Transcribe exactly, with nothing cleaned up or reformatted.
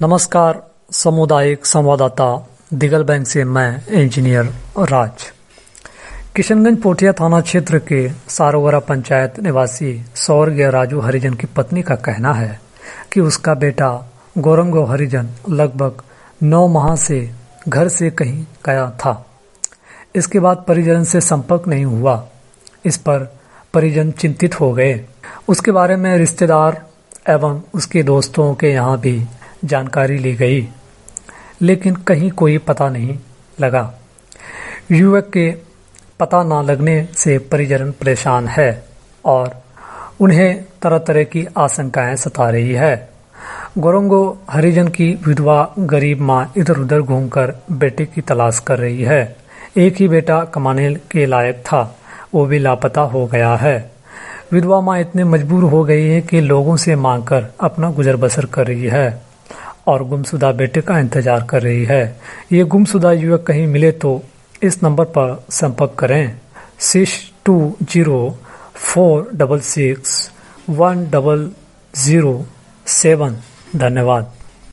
नमस्कार। सामुदायिक संवाददाता दिगल बैंक से मैं इंजीनियर राज। किशनगंज पोठिया थाना क्षेत्र के सारोवरा पंचायत निवासी स्वर्गीय राजू हरिजन की पत्नी का कहना है कि उसका बेटा गौरंगो हरिजन लगभग नौ माह से घर से कहीं गया था। इसके बाद परिजन से संपर्क नहीं हुआ। इस पर परिजन चिंतित हो गए। उसके बारे में रिश्तेदार एवं उसके दोस्तों के यहाँ भी जानकारी ली गई, लेकिन कहीं कोई पता नहीं लगा। युवक के पता न लगने से परिजन परेशान है और उन्हें तरह तरह की आशंकाएं सता रही है। गौरंगो हरिजन की विधवा गरीब मां इधर उधर घूमकर बेटे की तलाश कर रही है। एक ही बेटा कमाने के लायक था, वो भी लापता हो गया है। विधवा मां इतने मजबूर हो गई है कि लोगों से मांगकर अपना गुजर बसर कर रही है और गुमशुदा बेटे का इंतजार कर रही है। ये गुमशुदा युवक कहीं मिले तो इस नंबर पर संपर्क करें six two zero four double six one double zero seven. धन्यवाद।